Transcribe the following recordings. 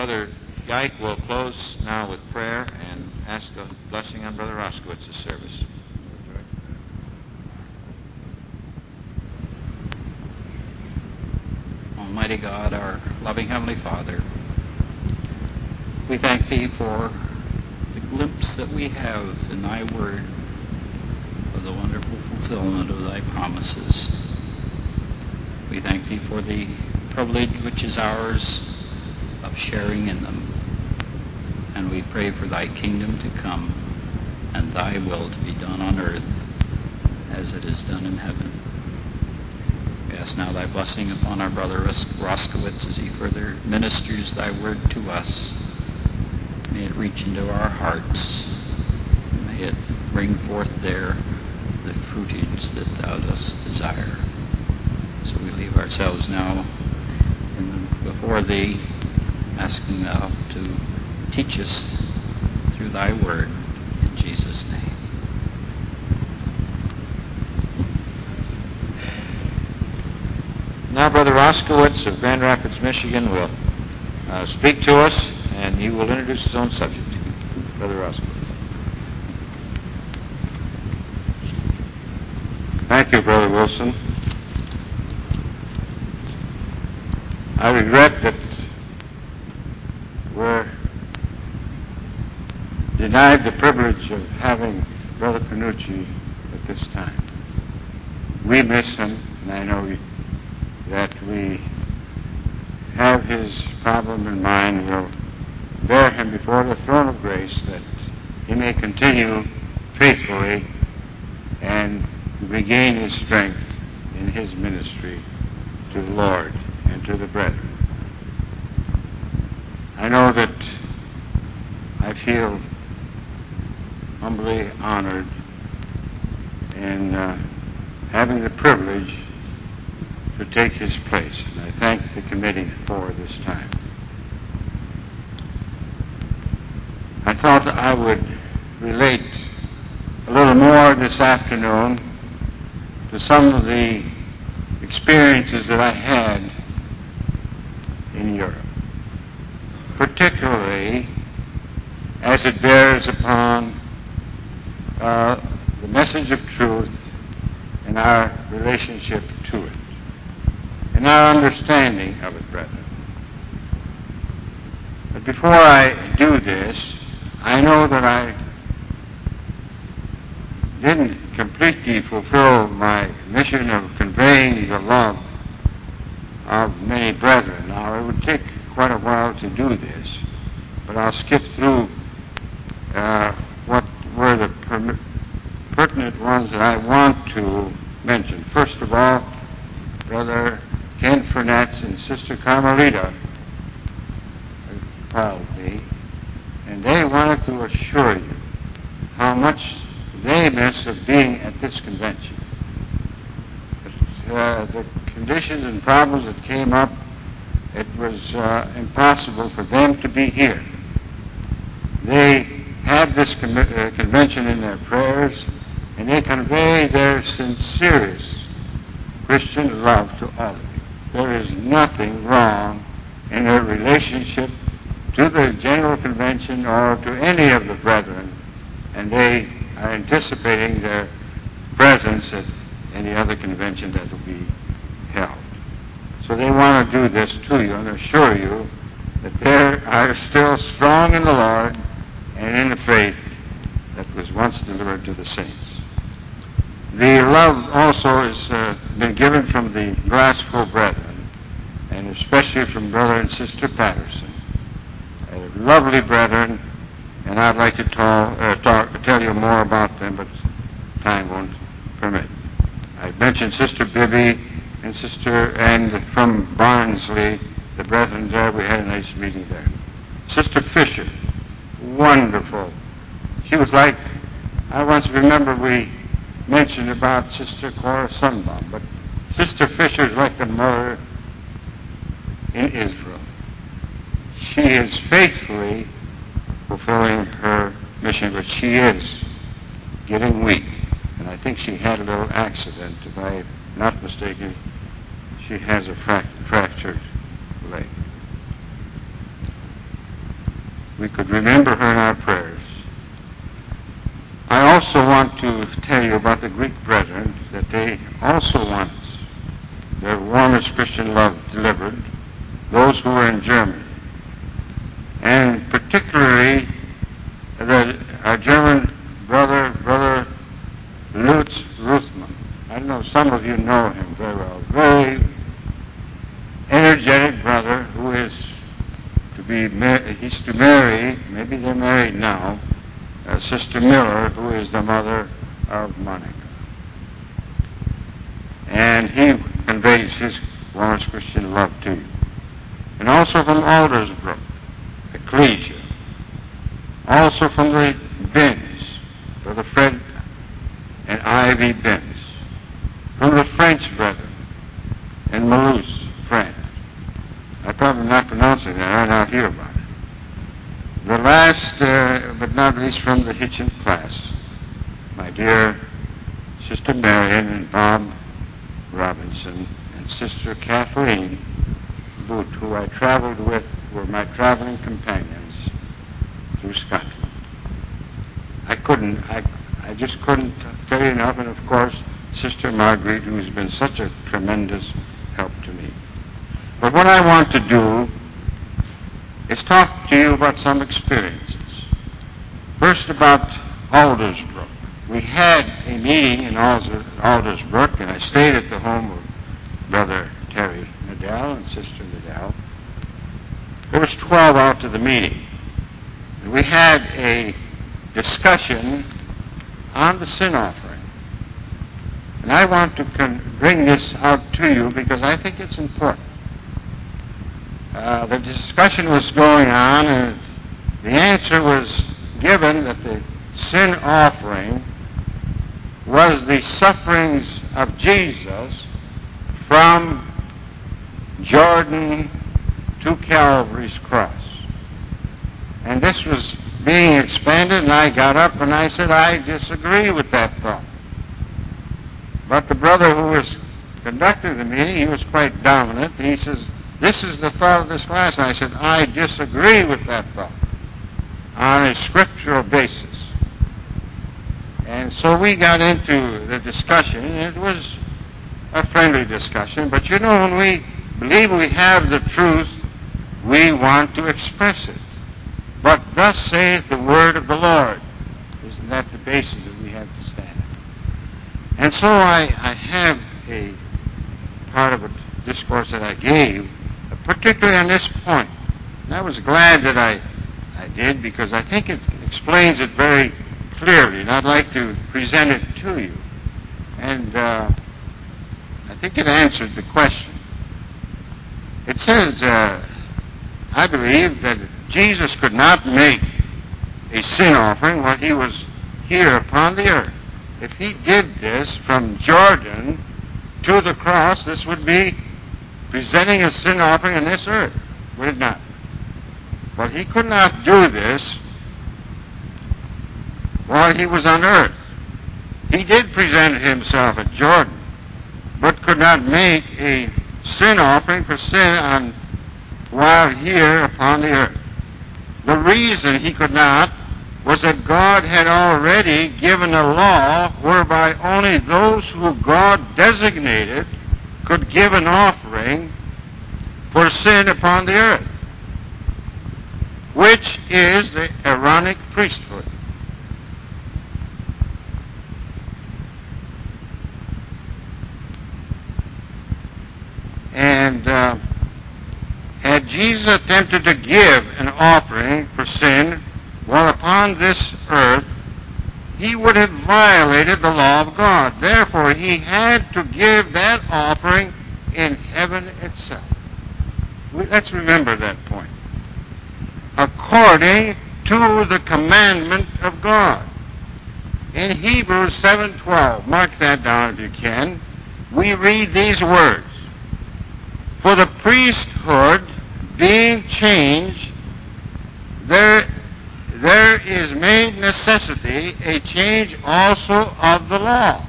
Brother Geik will close now with prayer and ask a blessing on Brother Roskowitz's service. Almighty God, our loving Heavenly Father, we thank Thee for the glimpse that we have in Thy Word of the wonderful fulfillment of Thy promises. We thank Thee for the privilege which is ours of sharing in them. And we pray for Thy kingdom to come and Thy will to be done on earth as it is done in heaven. We ask now Thy blessing upon our brother Roskowitz as he further ministers Thy word to us. May it reach into our hearts. May it bring forth there the fruitage that Thou dost desire. So we leave ourselves now before Thee, asking Thou to teach us through Thy word. In Jesus' name. Now Brother Roskowitz of Grand Rapids, Michigan will speak to us, and he will introduce his own subject. Brother Roskowitz. Thank you, Brother Wilson. I regret that we're denied the privilege of having Brother Panucci at this time. We miss him, and I know that we have his problem in mind. We'll bear him before the throne of grace that he may continue faithfully and regain his strength in his ministry to the Lord and to the brethren. I know that I feel humbly honored in having the privilege to take his place, and I thank the committee for this time. I thought I would relate a little more this afternoon to some of the experiences that I had in Europe, particularly as it bears upon the message of truth and our relationship to it, and our understanding of it, brethren. But before I do this, I know that I didn't completely fulfill my mission of conveying the love of many brethren. Now, it would take quite a while to do this, but I'll skip through what were the pertinent ones that I want to mention. First of all, Brother Ken Furnetz and Sister Carmelita called me, and they wanted to assure you how much they miss of being at this convention. But, the conditions and problems that came up, it was impossible for them to be here. They have this convention in their prayers, and they convey their sincerest Christian love to all of you. There is nothing wrong in their relationship to the General Convention or to any of the brethren, and they are anticipating their presence at any other convention that will be held. So they want to do this to you and assure you that they are still strong in the Lord and in the faith that was once delivered to the saints. The love also has been given from the Glasgow brethren, and especially from Brother and Sister Patterson. Lovely brethren, and I'd like to tell you more about them, but time won't permit. I mentioned Sister Bibby and from Barnsley, the brethren there. We had a nice meeting there. Sister Fisher, wonderful. She was like, I once remember we mentioned about Sister Cora Sunbaum, but Sister Fisher is like the mother in Israel. She is faithfully fulfilling her mission, but she is getting weak. And I think she had a little accident. If I'm not mistaken, she has a fractured leg. we could remember her in our prayers. I also want to tell you about the Greek brethren, that they also want their warmest Christian love delivered, those who are in Germany. And particularly our German brother Lutz Ruthmann. I don't know, some of you know him very well. Very energetic brother who is he's to marry, maybe they're married now, Sister Miller, who is the mother of Monica. And he conveys his warmest Christian love to you. And also from Aldersbrook, Ecclesia. Also from the Binns, Brother Fred and Ivy Binns. From the French brethren in Mulhouse, France. I'm probably not pronouncing that. I now hear about it. The last, but not least, from the Hitchin class, my dear Sister Marion and Bob Robinson and Sister Kathleen Boot, who I traveled with, were my traveling companions through Scotland. I just couldn't tell you enough, and of course, Sister Marguerite, who has been such a tremendous help to me. But what I want to do is talk to you about some experiences. First, about Aldersbrook. We had a meeting in Aldersbrook, and I stayed at the home of Brother Terry Nadell and Sister Nadell. There was 12 out to the meeting. And we had a discussion on the sin offering. And I want to bring this out to you because I think it's important. The discussion was going on, and the answer was given that the sin offering was the sufferings of Jesus from Jordan to Calvary's cross. And this was being expanded, and I got up and I said, I disagree with that thought. But the brother who was conducting the meeting, he was quite dominant. He says, this is the thought of this class. And I said, I disagree with that thought on a scriptural basis. And so we got into the discussion. It was a friendly discussion. But you know, when we believe we have the truth, we want to express it. But thus saith the word of the Lord. Isn't that the basis that we have to stand on? And so I have a part of a discourse that I gave, particularly on this point. And I was glad that I did, because I think it explains it very clearly, and I'd like to present it to you. And I think it answered the question. It says, I believe that Jesus could not make a sin offering while he was here upon the earth. If he did this from Jordan to the cross, this would be presenting a sin offering on this earth, would it not? But he could not do this while he was on earth. He did present himself at Jordan, but could not make a sin offering for sin while here upon the earth. The reason he could not was that God had already given a law whereby only those who God designated could give an offering for sin upon the earth, which is the Aaronic priesthood. And had Jesus attempted to give an offering for sin while upon this earth, he would have violated the law of God. Therefore, he had to give that offering in heaven itself. Let's remember that point. According to the commandment of God. In Hebrews 7:12, mark that down if you can, we read these words. For the priesthood being changed, there is made necessity a change also of the law.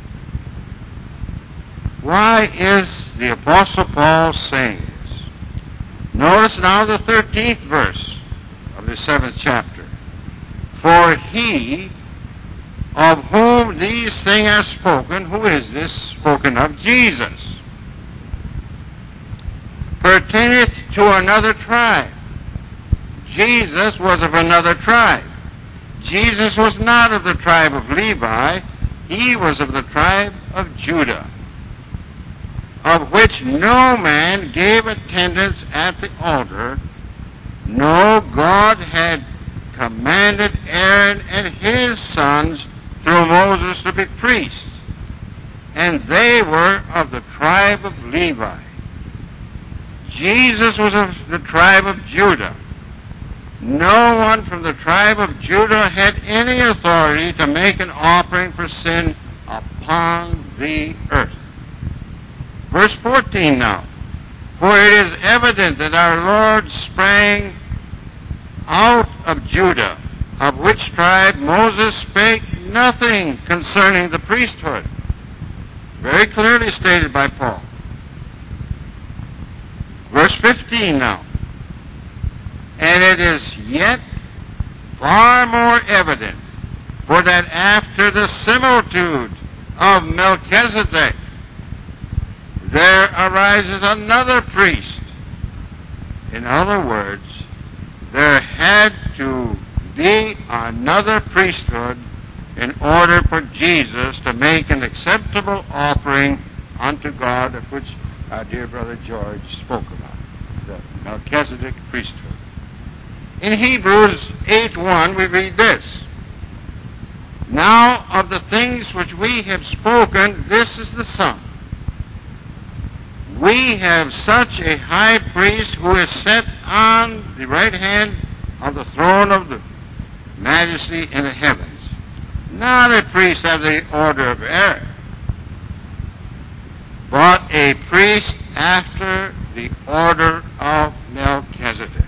Why is the Apostle Paul saying this? Notice now the 13th verse of the 7th chapter. For he of whom these things are spoken, who is this spoken of? Jesus, pertaineth to another tribe. Jesus was of another tribe. Jesus was not of the tribe of Levi. He was of the tribe of Judah, of which no man gave attendance at the altar. No, God had commanded Aaron and his sons through Moses to be priests, and they were of the tribe of Levi. Jesus was of the tribe of Judah. No one from the tribe of Judah had any authority to make an offering for sin upon the earth. Verse 14 now. For it is evident that our Lord sprang out of Judah, of which tribe Moses spake nothing concerning the priesthood. Very clearly stated by Paul. Verse 15 now. And it is yet far more evident, for that after the similitude of Melchizedek, there arises another priest. In other words, there had to be another priesthood in order for Jesus to make an acceptable offering unto God, of which our dear brother George spoke about, the Melchizedek priesthood. In Hebrews 8:1 we read this, Now of the things which we have spoken, this is the sum. We have such a high priest who is set on the right hand of the throne of the majesty in the heavens, not a priest of the order of Aaron, but a priest after the order of Melchizedek.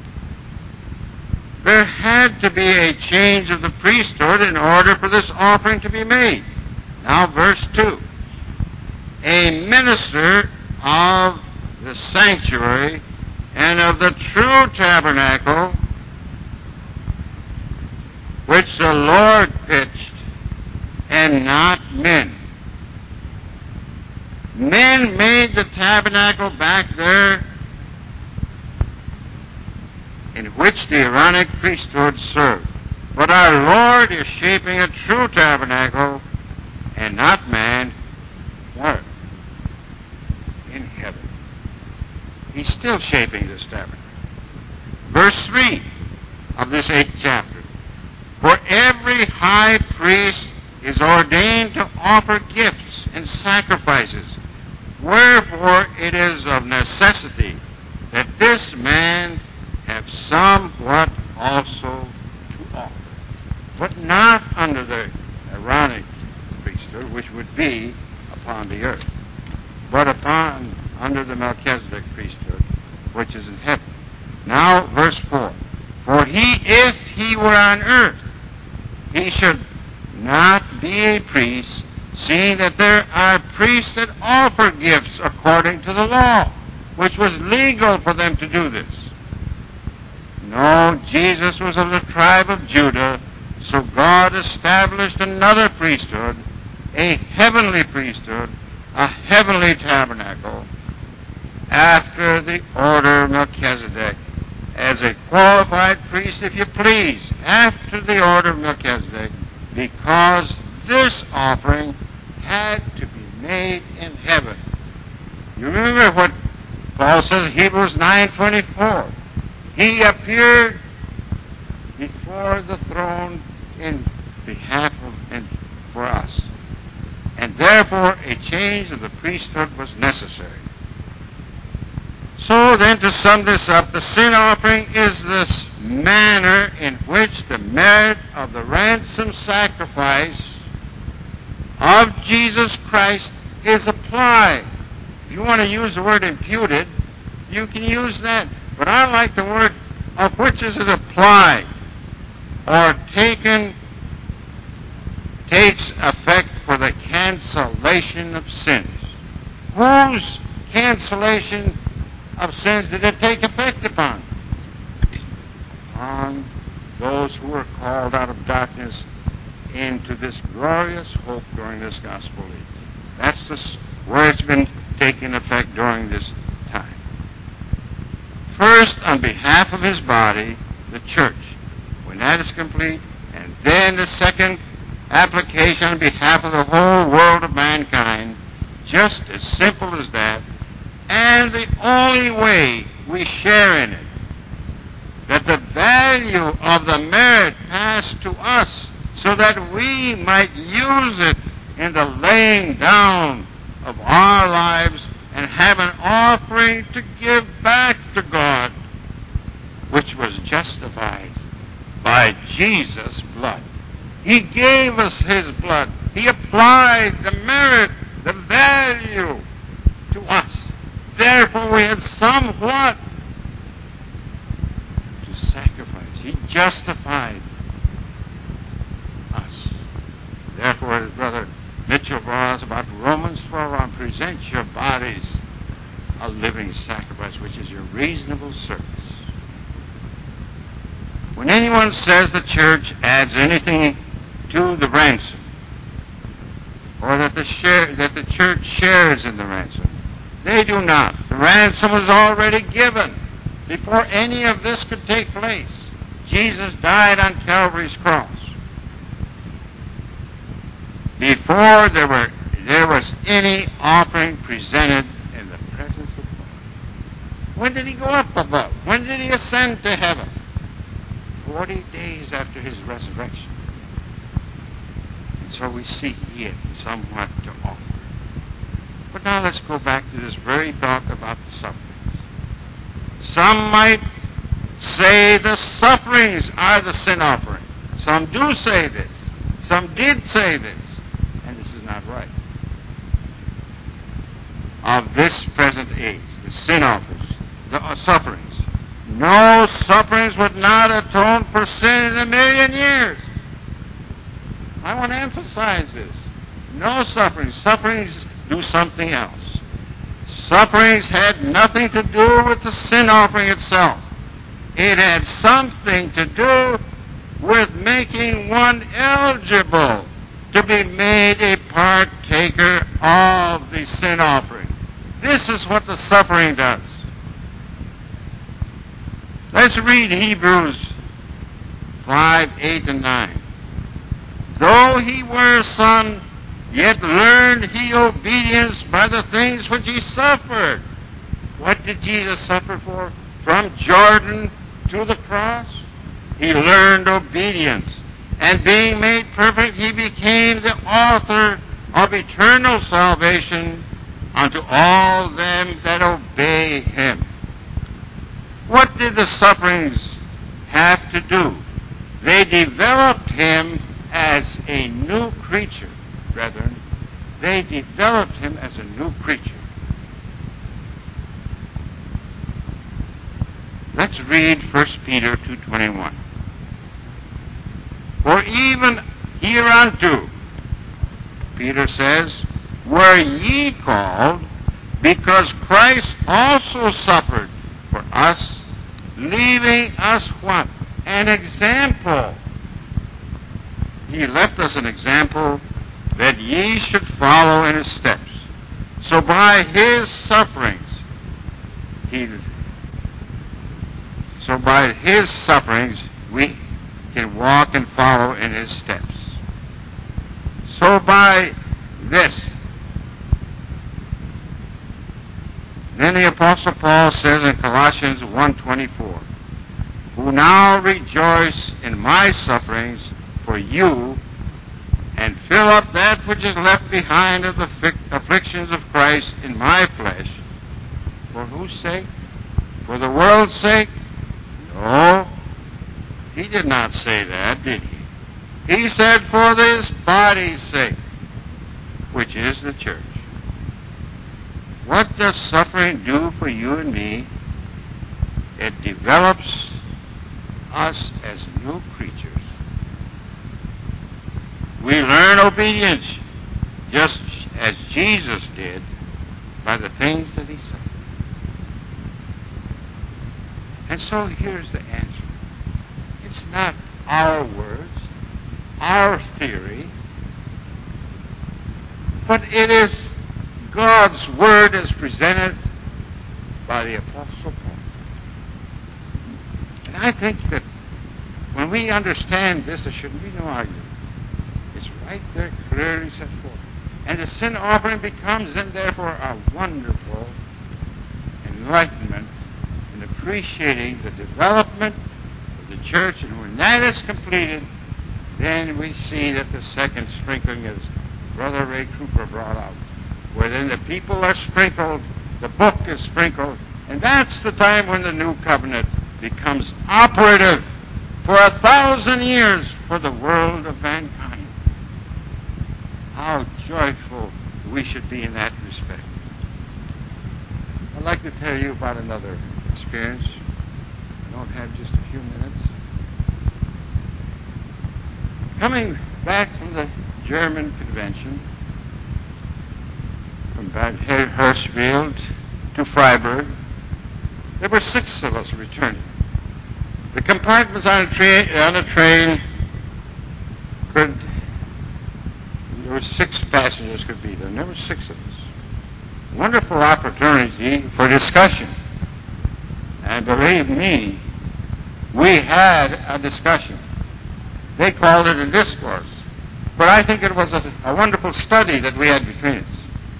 There had to be a change of the priesthood in order for this offering to be made. Now verse 2. A minister of the sanctuary and of the true tabernacle which the Lord pitched, and not men. Men made the tabernacle back there in which the Aaronic priesthood served. But our Lord is shaping a true tabernacle, and not man. Where? In heaven. He's still shaping this tabernacle. Verse 3 of this 8th chapter. For every high priest is ordained to offer gifts and sacrifices. Wherefore it is of necessity that this man have somewhat also to offer, but not under the Aaronic priesthood, which would be upon the earth, but under the Melchizedek priesthood, which is in heaven. Now, verse 4. For if he were on earth, he should not be a priest, seeing that there are priests that offer gifts according to the law, which was legal for them to do this. No, Jesus was of the tribe of Judah, so God established another priesthood, a heavenly priesthood, a heavenly tabernacle, after the order of Melchizedek, as a qualified priest, if you please, after the order of Melchizedek, because this offering had to be made in heaven. You remember what Paul says in Hebrews 9:24. He appeared before the throne in behalf of and for us. And therefore a change of the priesthood was necessary. So then, to sum this up, the sin offering is this manner in which the merit of the ransom sacrifice of Jesus Christ is applied. If you want to use the word imputed, you can use that. But I like the word of which is it applied or takes effect for the cancellation of sins. Whose cancellation of sins did it take effect upon? on those who were called out of darkness into this glorious hope during this gospel age. That's where it's been taking effect during this time. First, on behalf of his body, the church, when that is complete, and then the second application on behalf of the whole world of mankind, just as simple as that, and the only way we share in it, that the value of the merit passed to us so that we might use it in the laying down of our lives and have an offering to give back to God, which was justified by Jesus' blood. He gave us his blood. He applied the merit, the value to us. Therefore, we had somewhat to sacrifice. He justified us. Therefore, as Brother Mitchell brought us about Romans 12 on, present your bodies a living sacrifice, which is your reasonable service. When anyone says the church adds anything to the ransom, or that the church shares in the ransom, they do not. The ransom was already given before any of this could take place. Jesus died on Calvary's cross. Before there was any offering presented in the presence of God. When did he go up above? When did he ascend to heaven? 40 days after his resurrection. And so we see he had somewhat to offer. But now let's go back to this very thought about the sufferings. Some might say the sufferings are the sin offering. Some do say this. Some did say this. And this is not right. Of this present age, the sin offers, the sufferings. No sufferings would not atone for sin in a million years. I want to emphasize this. No sufferings. Sufferings do something else. Sufferings had nothing to do with the sin offering itself. It had something to do with making one eligible to be made a partaker of the sin offering. This is what the suffering does. Let's read Hebrews 5, 8, and 9. Though he were a son, yet learned he obedience by the things which he suffered. What did Jesus suffer for? From Jordan to the cross? He learned obedience. And being made perfect, he became the author of eternal salvation unto all them that obey him. What did the sufferings have to do? They developed him as a new creature, brethren. They developed him as a new creature. Let's read 1 Peter 2:21. For even hereunto, Peter says, were ye called, because Christ also suffered for us, leaving us what? An example. He left us an example that ye should follow in his steps. So by his sufferings, we can walk and follow in his steps. So by this, then the Apostle Paul says in Colossians 1:24, who now rejoice in my sufferings for you, and fill up that which is left behind of the afflictions of Christ in my flesh. For whose sake? For the world's sake? No, he did not say that, did he? He said for this body's sake, which is the church. What does suffering do for you and me? It develops us as new creatures. We learn obedience just as Jesus did by the things that he suffered. And so here's the answer. not our words, our theory, but it is God's Word as presented by the Apostle Paul. And I think that when we understand this, there shouldn't be no argument. It's right there clearly set forth. And the sin offering becomes then therefore a wonderful enlightenment in appreciating the development of the church. And when that is completed, then we see that the second sprinkling, as Brother Ray Cooper brought out, where then the people are sprinkled, the book is sprinkled, and that's the time when the new covenant becomes operative for 1,000 years for the world of mankind. How joyful we should be in that respect. I'd like to tell you about another experience. I don't have just a few minutes. Coming back from the German convention, from Bad Hirschfeld to Freiburg, there were 6 of us returning. The compartments on a train could, there were 6 passengers could be there, and there were 6 of us. Wonderful opportunity for discussion. And believe me, we had a discussion. They called it a discourse. But I think it was a wonderful study that we had between us.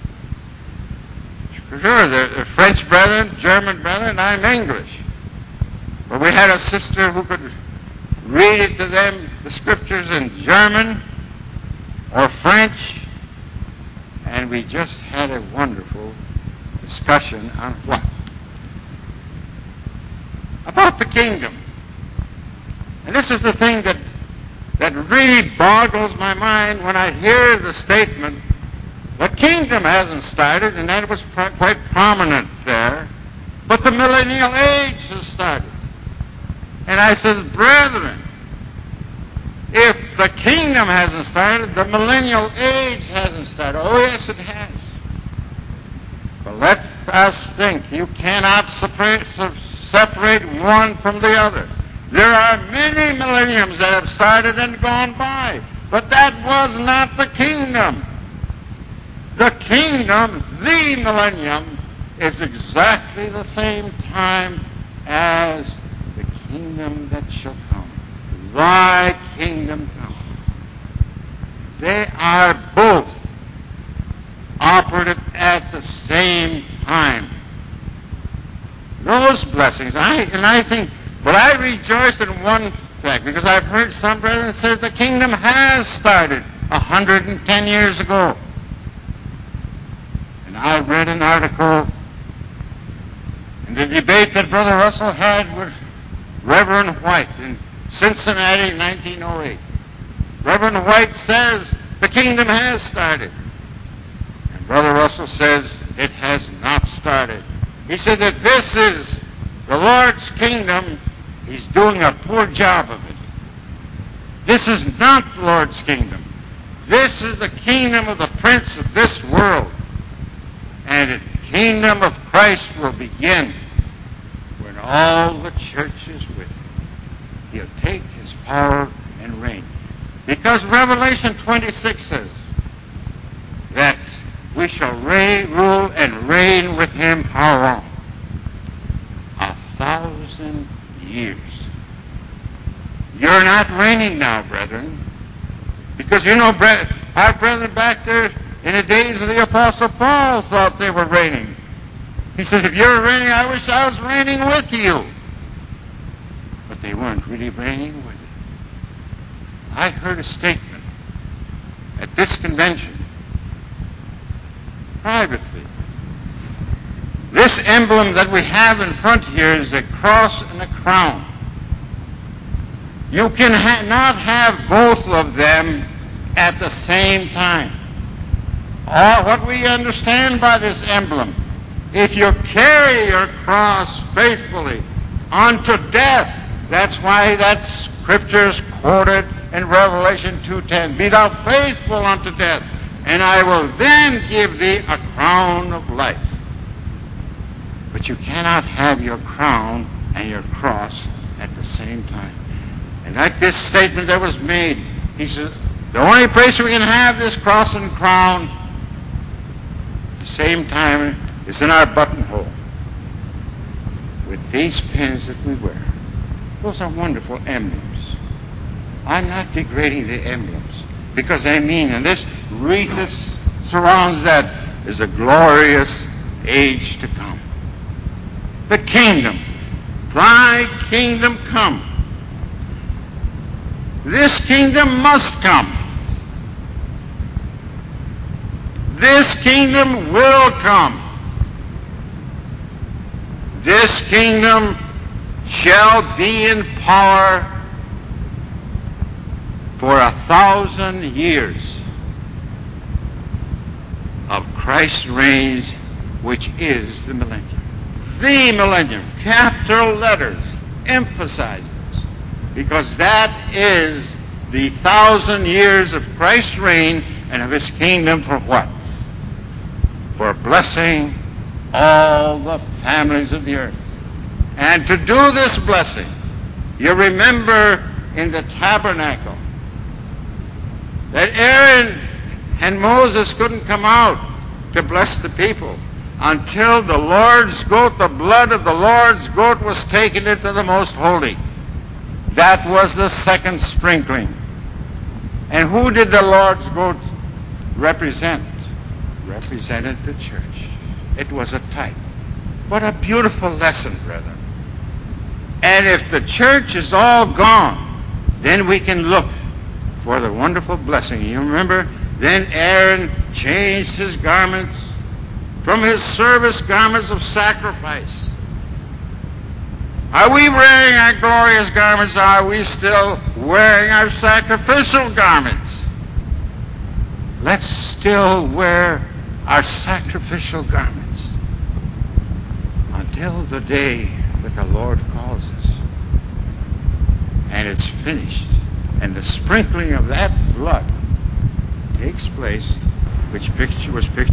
Sure, the French brethren, German brethren, I'm English. But we had a sister who could read it to them, the scriptures in German or French, and we just had a wonderful discussion on what? About the kingdom. And this is the thing that really boggles my mind when I hear the statement, the kingdom hasn't started, and that was quite prominent there, but the millennial age has started. And I says, brethren, if the kingdom hasn't started, the millennial age hasn't started. Oh, yes, it has. But let us think. You cannot separate one from the other. There are many millenniums that have started and gone by, but that was not the kingdom. The kingdom, the millennium, is exactly the same time as the kingdom that shall come. Thy kingdom come. They are both operative at the same time. Those blessings, I think, but I rejoiced in one fact, because I've heard some brethren say the kingdom has started 110 years ago. And I read an article in the debate that Brother Russell had with Reverend White in Cincinnati, 1908. Reverend White says the kingdom has started. And Brother Russell says it has not started. He said that this is the Lord's kingdom. He's doing a poor job of it. This is not the Lord's kingdom. This is the kingdom of the prince of this world. And the kingdom of Christ will begin when all the church is with him. He'll take his power and reign. Because Revelation 26 says that we shall rule and reign with him how long? 1,000 years. You're not reigning now, brethren. Because our brethren back there in the days of the Apostle Paul thought they were reigning. He said, if you're reigning, I wish I was reigning with you. But they weren't really reigning with him. I heard a statement at this convention, privately. This emblem that we have in front here is a cross and a crown. You can not have both of them at the same time. What we understand by this emblem, if you carry your cross faithfully unto death, that's why that scripture is quoted in Revelation 2:10. Be thou faithful unto death, and I will then give thee a crown of life. But you cannot have your crown and your cross at the same time. And like this statement that was made, he says, the only place we can have this cross and crown at the same time is in our buttonhole with these pins that we wear. Those are wonderful emblems. I'm not degrading the emblems because they mean, and this wreath that surrounds that is a glorious age to come. The kingdom. Thy kingdom come. This kingdom must come. This kingdom will come. This kingdom shall be in power for 1,000 years of Christ's reign, which is the millennium. The millennium, capital letters, emphasize this, because that is the 1,000 years of Christ's reign and of His kingdom for what? For blessing all the families of the earth. And to do this blessing, you remember in the tabernacle that Aaron and Moses couldn't come out to bless the people until the Lord's goat, the blood of the Lord's goat, was taken into the most holy. That was the second sprinkling. And who did the Lord's goat represent? Represented the church. It was a type. What a beautiful lesson, brethren. And if the church is all gone, then we can look for the wonderful blessing. You remember, then Aaron changed his garments from his service garments of sacrifice. Are we wearing our glorious garments? Or are we still wearing our sacrificial garments? Let's still wear our sacrificial garments until the day that the Lord calls us. And it's finished. And the sprinkling of that blood takes place, which was pictured